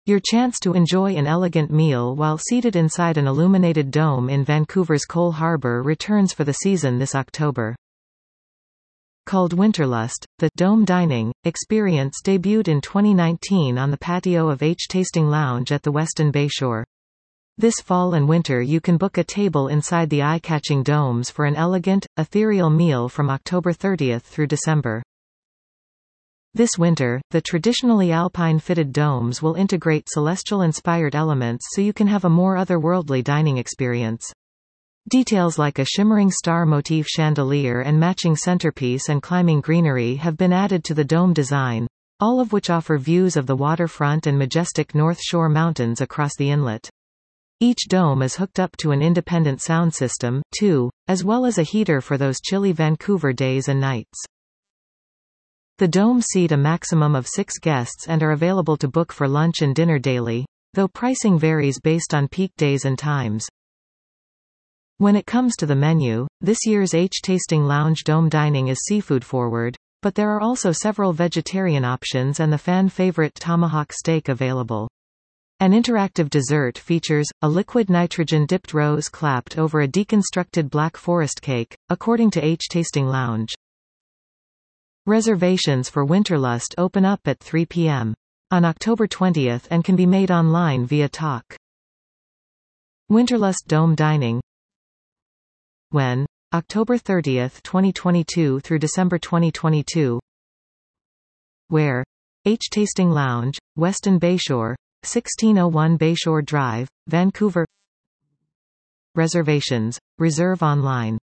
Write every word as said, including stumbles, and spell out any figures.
Your chance to enjoy an elegant meal while seated inside an illuminated dome in Vancouver's Cole Harbour returns for the season this October. Called Winterlust, the Dome Dining experience debuted in twenty nineteen on the patio of H Tasting Lounge at the Westin Bayshore. This fall and winter you can book a table inside the eye-catching domes for an elegant, ethereal meal from October thirtieth through December. This winter, the traditionally alpine-fitted domes will integrate celestial-inspired elements so you can have a more otherworldly dining experience. Details like a shimmering star motif chandelier and matching centerpiece and climbing greenery have been added to the dome design, all of which offer views of the waterfront and majestic North Shore mountains across the inlet. Each dome is hooked up to an independent sound system, too, as well as a heater for those chilly Vancouver days and nights. The domes seat a maximum of six guests and are available to book for lunch and dinner daily, though pricing varies based on peak days and times. When it comes to the menu, this year's H Tasting Lounge Dome Dining is seafood forward, but there are also several vegetarian options and the fan-favorite tomahawk steak available. An interactive dessert features a liquid nitrogen-dipped rose clapped over a deconstructed black forest cake, according to H Tasting Lounge. Reservations for Winterlust open up at three p m on October twentieth and can be made online via Talk. Winterlust Dome Dining. When? October thirtieth, twenty twenty-two through December twenty twenty-two. Where? H Tasting Lounge, Westin Bayshore, sixteen oh one Bayshore Drive, Vancouver. Reservations. Reserve online.